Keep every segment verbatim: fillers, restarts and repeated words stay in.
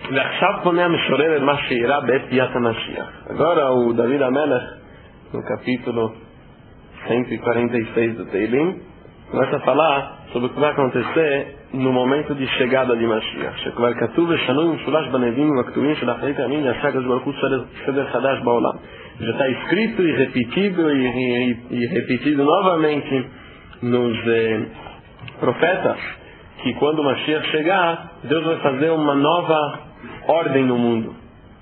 ועכשיו פונה המשורר אל מה שאירע בעת ביאת המשיח. Agora o David Amelech, no capítulo cento e quarenta e seis do Teilim, começa a falar sobre o que vai acontecer no momento de chegada de Mashiach. שכבר כתוב ושנוי ומשולש בנביאים ובכתובים של אחרית הימים יעשה הקדוש ברוך הוא סדר חדש בעולם. Já está escrito e repetido e, e, e repetido novamente nos eh, profetas que quando o Mashiach chegar, Deus vai fazer uma nova ordem no mundo.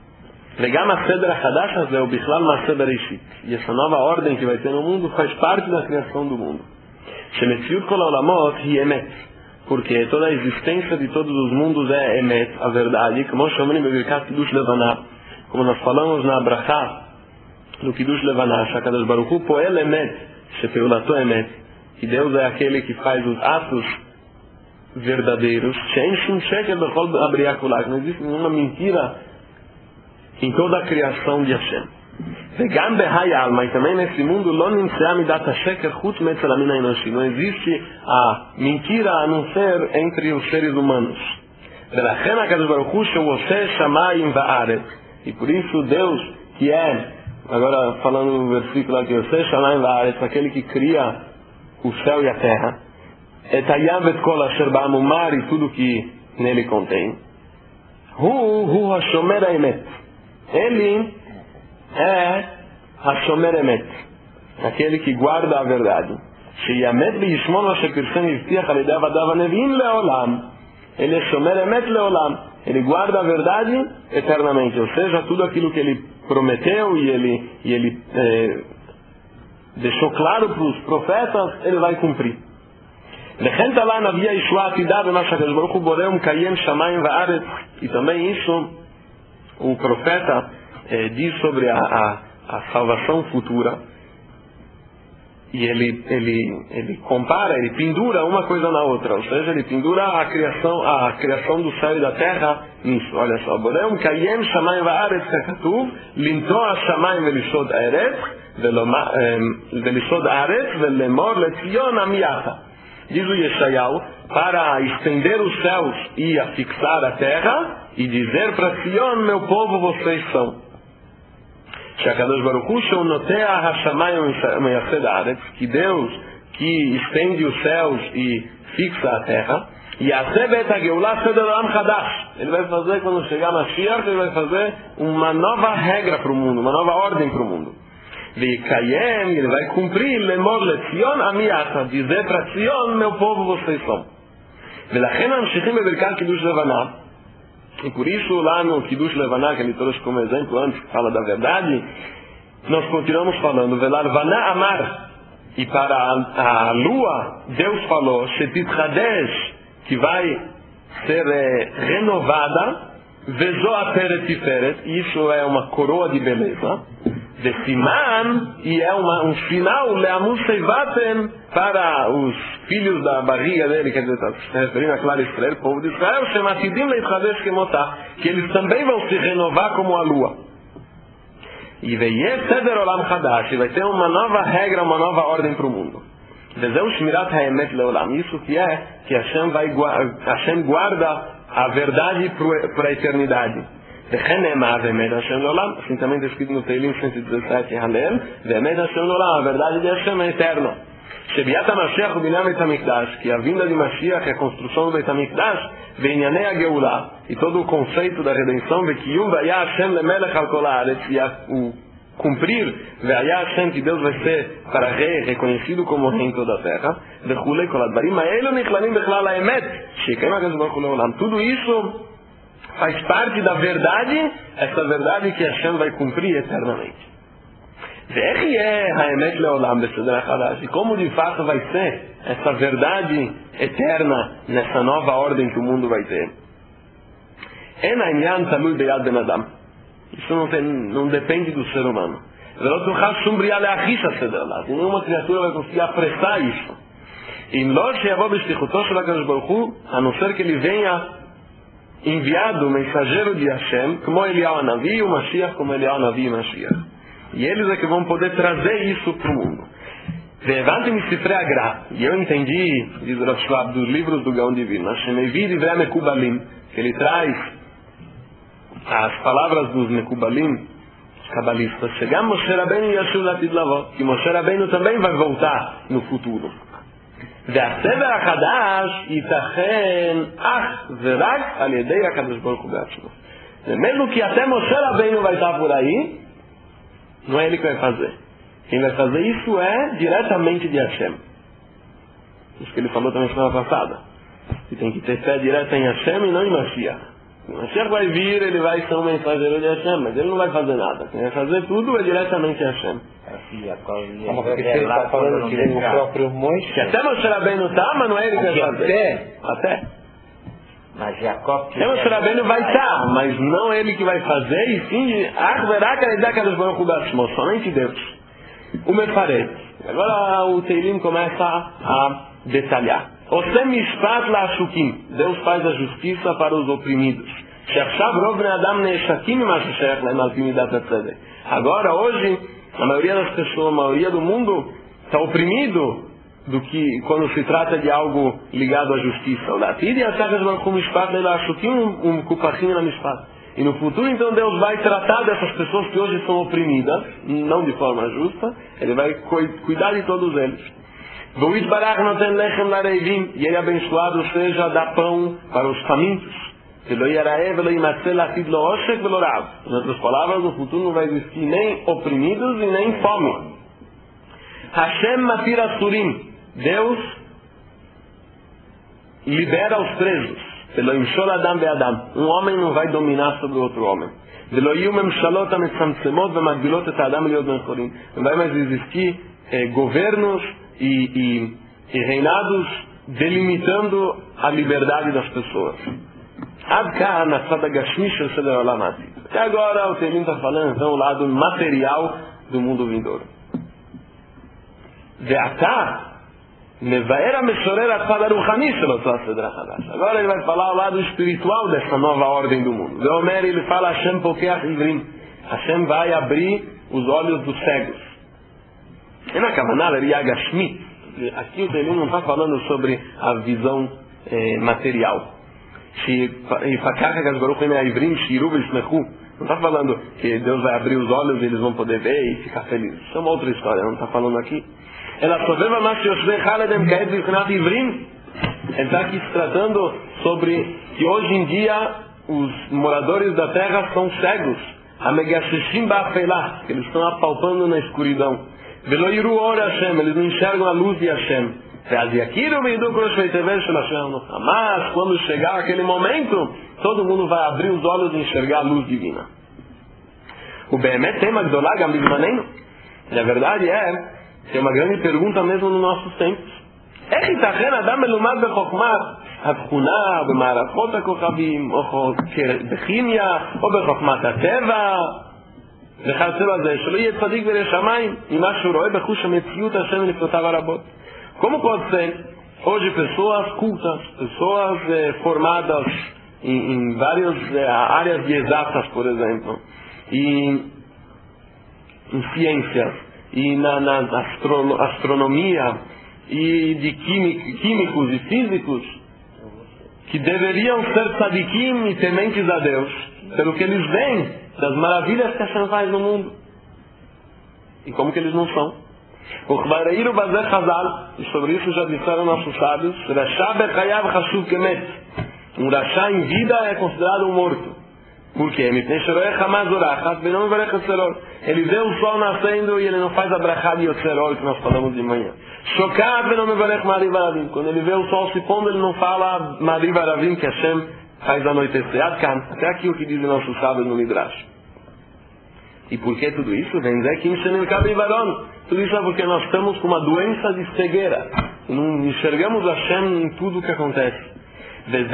וגם הסדר החדש הזה הוא בכלל מהסדר בראשית. E essa nova ordem que vai ter no mundo faz parte da criação do mundo. שמציאות כל העולמות היא אמת. Porque toda a existência de todos os mundos é emet, a verdade. Como chamamos em Birkat Kiddush Levaná, como nós falamos na Brachá do Kiddush Levaná, Shakadosh Baruch Hu poel emet, shepeulato emet, que Deus é aquele que faz os atos verdadeiros. Shein shum sheker bechol abriá kulak, não existe nenhuma mentira em toda a criação de Hashem. וגם בהי העלמא, também nesse mundo לא נמצאה מידת השקר חוץ מאצל המין האנושי. Não existe a mentira a não ser entre os seres humanos. ולכן הקדוש ברוך הוא שהוא עושה שמיים וארץ. E por isso Deus, que é, agora falando no versículo aqui, עושה שמיים וארץ, aquele que cria o céu e a terra, את הים ואת כל אשר בם ומר e tudo que nele contém, הוא הוא השומר האמת. Ele é Hashomer Emet, aquele que guarda a verdade. Sheyamet v'yishmor ma shepirchem yivtiach al yedei avadav hanevim leolam. Ele é Shomer Emet leolam. Ele guarda a verdade eternamente. Ou seja, tudo aquilo que ele prometeu e ele, e ele eh, deixou claro para os profetas, ele vai cumprir. לכן תלה נביא הישועה עתידה במה שהקדוש ברוך הוא בורא ומקיים שמיים וארץ. E também isso o profeta É, diz sobre a, a, a salvação futura, e ele, ele, ele compara, ele pendura uma coisa na outra, ou seja, ele pendura a criação, a criação do céu e da terra nisso. Olha só, Boreum Kayem Shamayim Va'aretz Katuv Lintoa Shamayim Velishod Aretz Velishod Aretz Velemor Letzion Amiata. Diz o Yeshayahu, para estender os céus e a fixar a terra e dizer para Sion, meu povo, vocês são. שהקדוש ברוך הוא שהוא נוטע השמיים ומייסד הארץ, que Deus que estende os céus e fixa a terra, יעשה בעת הגאולה סדר עולם חדש. Ele vai fazer, quando chegar Mashiach, ele vai fazer uma nova regra para o mundo, uma nova ordem para o mundo. ויקיים, ele vai cumprir, לאמור לציון עמי אתה, dizer para Sion, meu povo, vocês são. ולכן ממשיכים בברכת קידוש לבנה. E por isso, lá no Kiddush Levaná, que ele trouxe como exemplo antes, que fala da verdade, nós continuamos falando, Velarvaná Amar, e para a, a lua, Deus falou, Shetit Hadesh, que vai ser é, renovada, Vezoa Teret Tiferet, isso é uma coroa de beleza, Vesiman, e é uma, um sinal, Leamus Seivatem, para os filhos da barriga dele, quer dizer, está se referindo a Clara Israel, povo de Israel, Shematidim Leitchadesh Kemotah, que eles também vão se renovar como a lua. E Veyeh Seder Olam Chadash, e vai ter uma nova regra, uma nova ordem para o mundo. Vezeu Shmirat HaEmet Leolam, isso que é que Hashem, vai, Hashem guarda a verdade para a eternidade. Assim também está escrito no Teilim cento e dezessete, Halel, a verdade de Hashem é eterna. שביאת המשיח ובניין בית המקדש, כי הvinda de Mashiach é a construção do Beit HaMikdash, וענייני הגאולה, e todo o conceito da redenção, וקיום והיה השם למלך על כל הארץ, e o cumprir, והיה השם que Deus vai ser para rei, reconhecido como rei em toda a terra, וכולי כל הדברים האלו נכללים בכלל האמת, שיקיים הקדוש ברוך הוא לעולם. Tudo isso faz parte da verdade, essa verdade que Hashem vai cumprir eternamente. ואיך יהיה האמת לעולם בסדר החדש? E como de fato vai ser essa verdade eterna nessa nova ordem que o mundo vai ter? אין העניין תלוי ביד בן אדם. Isso não, tem, não depende do ser humano. ולא תוכל שום בריאה להחיש הסדר לה. nenhuma criatura vai conseguir apressar isso. אם לא שיבוא בשליחותו של הקדוש ברוך הוא, a não ser que ele venha enviado, mensageiro de Hashem, como Eliyahu Hanavi e o Mashiach, como Eliyahu Hanavi e Mashiach. E eles é que vão poder trazer isso para o mundo. E eu entendi, diz o Rav Shwab, dos livros do Gaon Divino, que ele traz as palavras dos Mekubalim, cabalistas, chegam Moshe Rabbeinu e Yashuv Latid Lavo, que Moshe Rabbeinu também vai voltar no futuro. והסדר החדש ייתכן אך ורק על ידי הקדוש ברוך הוא בעצמו. mesmo que até Moshe Rabbeinu vai estar por aí, não é ele que vai fazer. Quem vai fazer isso é diretamente de Hashem. Isso que ele falou também na semana passada. Que tem que ter fé direta em Hashem e não em Mashiach. O Mashiach vai vir, ele vai ser um mensageiro de Hashem, mas ele não vai fazer nada. Quem vai fazer tudo é diretamente Hashem. Como que ele está falando que o próprio Moisés... Que até Moshe Rabbeinu está, mas não é ele que vai fazer. Até. Mas Jacó... Até Moshe Rabbeinu vai estar, mas não ele que vai fazer, e sim, somente Deus. O Mefaret. Agora o Teilim começa a detalhar. Osem mishpat la'ashukim. Deus faz a justiça para os oprimidos. Agora, hoje, a maioria das pessoas, a maioria do mundo está oprimido do que quando se trata de algo ligado à justiça. E no futuro, então, Deus vai tratar dessas pessoas que hoje são oprimidas, não de forma justa, Ele vai cuidar de todos eles. E ele abençoado seja dar pão para os famintos. Em outras palavras, no futuro não vai existir nem oprimidos e nem fome. Hashem matir asurim. Deus libera os presos. Um homem não vai dominar sobre outro homem. Não vai mais existir eh, governos e, e, e reinados delimitando a liberdade das pessoas. Até agora o Teilim está falando então o lado material do mundo vindouro. Agora ele vai falar o lado espiritual dessa nova ordem do mundo. Ele fala Hashem pokeach ivrim. Hashem vai abrir os olhos dos cegos. E na Kavanah, aqui o Teilim não está falando sobre a visão eh, material. Não está falando que Deus vai abrir os olhos e eles vão poder ver e ficar felizes. Isso é uma outra história, não está falando aqui. Ele está aqui se tratando sobre que hoje em dia os moradores da terra são cegos. Eles estão apalpando na escuridão. Eles não enxergam a luz de Hashem. Mas quando chegar aquele momento, todo mundo vai abrir os olhos e enxergar a luz divina. O Behemet tem uma Gdolá Gam Bizmanenu. E a verdade é que é uma grande pergunta mesmo nos nossos tempos. איך ייתכן אדם מלומד בחוכמת התכונה, במערכות הכוכבים, או בכימיה, או בחוכמת הטבע, וכיוצא בזה, שלא יהיה צדיק וירא שמיים, עם מה שהוא רואה בחוש המציאות השם לפלטותיו הרבות. Como pode ser, hoje, pessoas cultas, pessoas eh, formadas em, em várias eh, áreas de exatas, por exemplo, e em ciências, e na, na astro, astronomia, e de químic, químicos e físicos, que deveriam ser tzadikim e tementes a Deus, pelo que eles veem das maravilhas que Hashem faz no mundo. E como que eles não são? O Chvareiru Bazeh Chazal, e sobre isso já disseram nossos sábios, Rasha Bechayav Chashuv Kemet. Um Rasha em vida é considerado um morto. Por quê? Ele vê o sol nascendo e ele não faz a brachá de Yotzerol que nós falamos de manhã. Quando ele vê o sol se pondo, ele não fala Mariv Aravim, que Hashem faz anoitecer. Até aqui o que dizem nossos sábios no Midrash. E por que tudo isso? Tudo isso é porque nós estamos com uma doença de cegueira. E não enxergamos Hashem em tudo o que acontece. Isso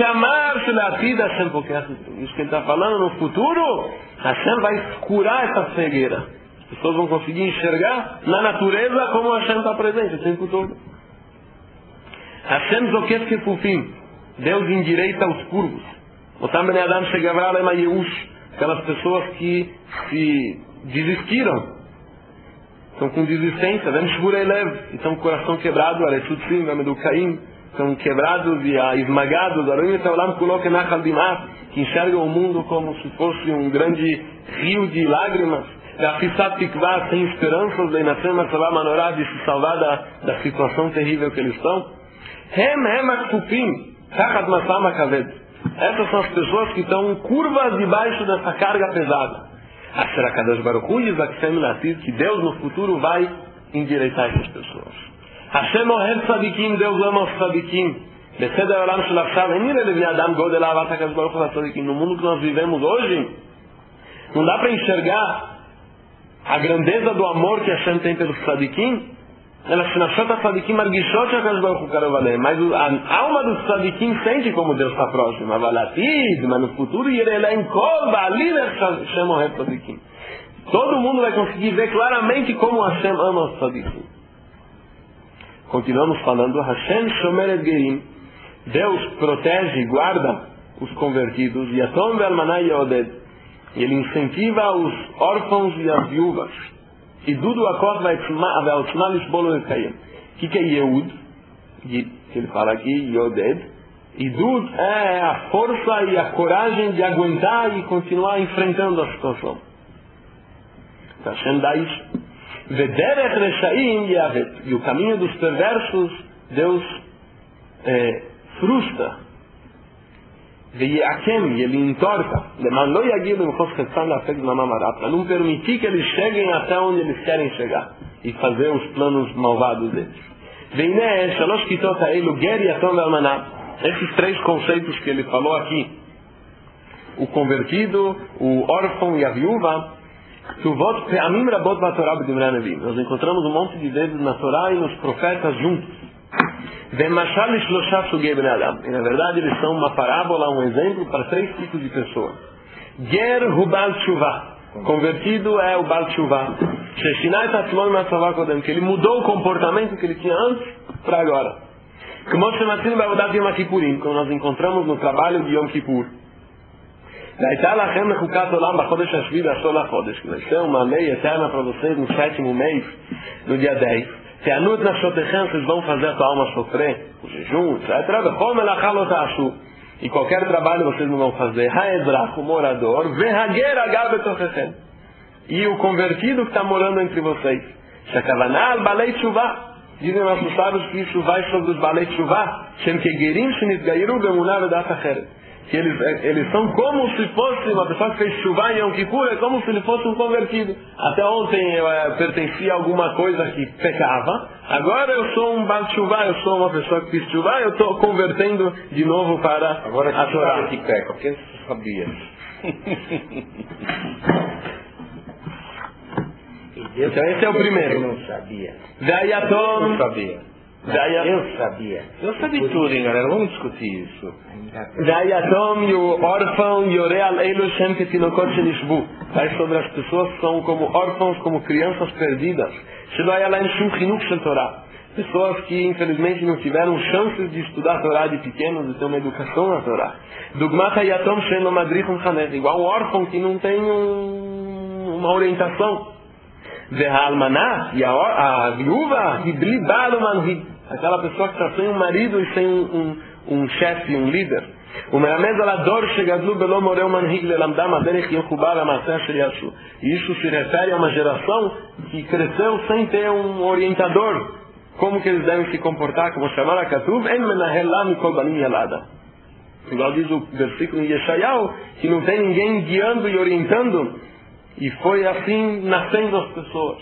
que ele está falando no futuro, Hashem vai curar essa cegueira. As pessoas vão conseguir enxergar na natureza como Hashem está presente o tempo todo. Hashem zokef kefufim. Deus endireita os curvos. Aquelas pessoas que se desistiram, estão com desistência, estão com o coração quebrado, são quebrados e esmagados, que enxergam o mundo como se fosse um grande rio de lágrimas, sem esperanças de nascer de se salvar da, da situação terrível que eles estão. Essas são as pessoas que estão curvas debaixo dessa carga pesada. Que Deus no futuro vai endireitar essas pessoas. Hashem ohev tzadikim, Deus ama os tzadikim. No mundo que nós vivemos hoje, não dá para enxergar a grandeza do amor que Hashem tem pelos tzadikim. Mas a alma dos tzadikim sente como Deus está próximo. Mas no futuro, todo mundo vai conseguir ver claramente como Hashem ama os tzadikim. Continuamos falando, Hashem shomer et gerim, Deus protege e guarda os convertidos, e ele incentiva os órfãos e as viúvas. E Dudu Akot vai o que que é Yehud? Que ele fala aqui, Yoded. E Dud é a força e a coragem de aguentar e continuar enfrentando a situação. Hashem dá isso. Vederech Reshaim Yavet. E o caminho dos perversos, Deus é, frustra. Veyakem, ele entorta. Para não permitir que eles cheguem até onde eles querem chegar e fazer os planos malvados deles. Esses três conceitos que ele falou aqui, o convertido, o órfão e a viúva, nós encontramos um monte de vezes na Torá e nos profetas juntos. E na verdade eles são uma parábola, um exemplo para três tipos de pessoas. Ger Hubal Tshuva, convertido é o Bal Tshuva, que ele mudou o comportamento que ele tinha antes para agora. Como nós encontramos no trabalho de Yom Kippur. Vai ser uma lei eterna para vocês no sétimo mês, no dia dez. Vocês vão fazer a tua alma sofrer, o jejum, etcétera. E qualquer trabalho vocês não vão fazer. O morador, e o convertido que está morando entre vocês. Dizem nossos sábios que isso vai sobre os balei tshuva, que eles, eles são como se fosse uma pessoa que fez tshuva em Yom Kippur, é como se ele fosse um convertido. Até ontem eu é, pertencia a alguma coisa que pecava, agora eu sou um bal tshuva, eu sou uma pessoa que fez tshuva, eu estou convertendo de novo para agora a Torá. Que peca, porque você sabia. Então esse é o primeiro. Eu não sabia. Dayatom. Eu sabia. Dayatom. Eu sabia. Eu sabia tudo, hein, galera? Vamos discutir isso. Dayatom e o órfão Yorei al Eilu Shem Ketinokot Shenishbu. Vai sobre as pessoas que são como órfãos, como crianças perdidas. Shelo Yalaim Shum Chinuk Shel Torah. Pessoas que infelizmente não tiveram chances de estudar a Torá de pequenos, de ter uma educação na Torá. Dugmat Hayatom Shen Lo Madrich Um Chanech. Igual um órfão que não tem um, uma orientação. Ve'almaná, e a, a viúva, aquela pessoa que está sem um marido e sem um, um, um chefe, um líder. E isso se refere a uma geração que cresceu sem ter um orientador. Como que eles devem se comportar? Como chamar a Katuv? Igual diz o versículo em Yeshayahu, que não tem ninguém guiando e orientando. E foi assim nascendo as pessoas.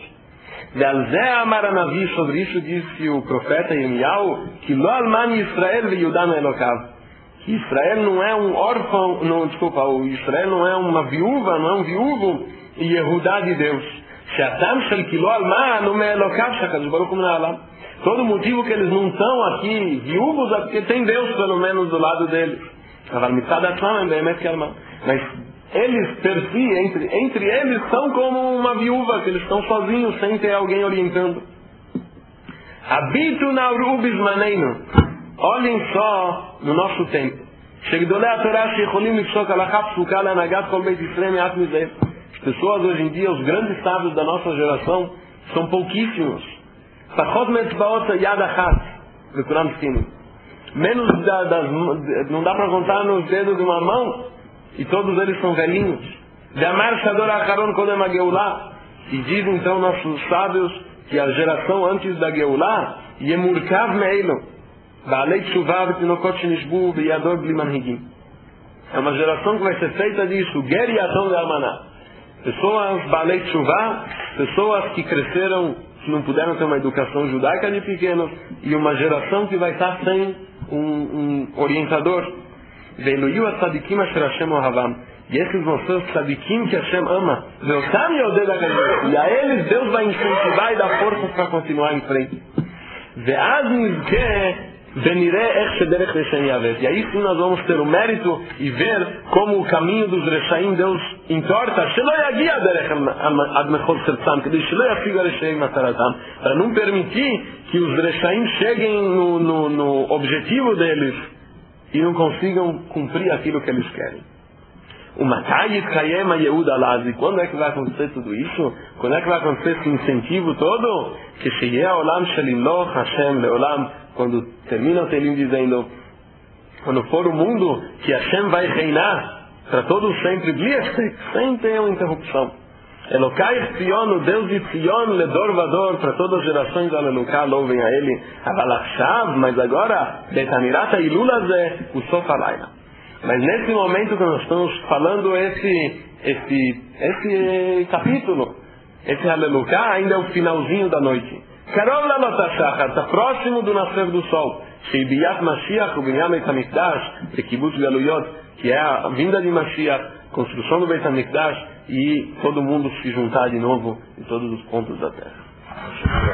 Sobre isso disse o profeta Yirmiyahu, que Lo Alman Israel ve'Yudam Elokav. Que Israel não é um órfão, não, desculpa, o Israel não é uma viúva, não é um viúvo, e Yehudá de Deus. Sheatam shel Kilo Alman não me Elokav shakadosh baruch hu mena'alam. Todo motivo que eles não estão aqui viúvos é porque tem Deus pelo menos do lado deles. Mas eles, per si, entre, entre eles, são como uma viúva, que eles estão sozinhos, sem ter alguém orientando. Habitu na urubis maneino. Olhem só no nosso tempo. As pessoas hoje em dia, os grandes sábios da nossa geração, são pouquíssimos. menos da, das, não dá para contar nos dedos de uma mão, e todos eles são velhinhos. E dizem então nossos sábios que a geração antes da Geulah Yemurkav Meilo Baalei Tshuva V'Tinokot Shenishbu V'Yador Bli Manhigim. É uma geração que vai ser feita disso, Ger Yatom Ve'Almaná. Pessoas Baalei Tshuva, pessoas que cresceram, que não puderam ter uma educação judaica de pequenos, e uma geração que vai estar sem um, um orientador. Ve'Eloyu Atzadikim Asher Hashem Ohavam. E esses vão ser os tzadikim que Hashem ama. E a eles Deus vai incentivar e dar forças para continuar em frente. E aí sim nós vamos ter o mérito e ver como o caminho dos Reshaim Deus entorta. Para não permitir que os Reshaim cheguem no, no, no objetivo deles e não consigam cumprir aquilo que eles querem. O Matayit Kayema Yehuda Lazi. Quando é que vai acontecer tudo isso? Quando é que vai acontecer esse incentivo todo? Que chegue a Olam Shelimloch Hashem Leolam. Quando termina o Teilim dizendo, quando for o mundo que Hashem vai reinar para todos sempre, sem ter uma interrupção. Elokai Tzion, o Deus de Tzion, Ledor Vador, para todas as gerações, aleluia, louvem a Ele. Avalachshav, mas agora, Betanirata Ilulazé, o Sofalayla. Mas nesse momento que nós estamos falando esse, esse, esse capítulo, esse aleluia, ainda é o finalzinho da noite. Karol Lalotashachar, está próximo do nascer do sol. Sheibiyat Mashiach, o Binyan Beit HaMikdash, Bekibutz Galuyot, que é a vinda de Mashiach, construção do Beit HaMikdash, e todo mundo se juntar de novo em todos os pontos da terra.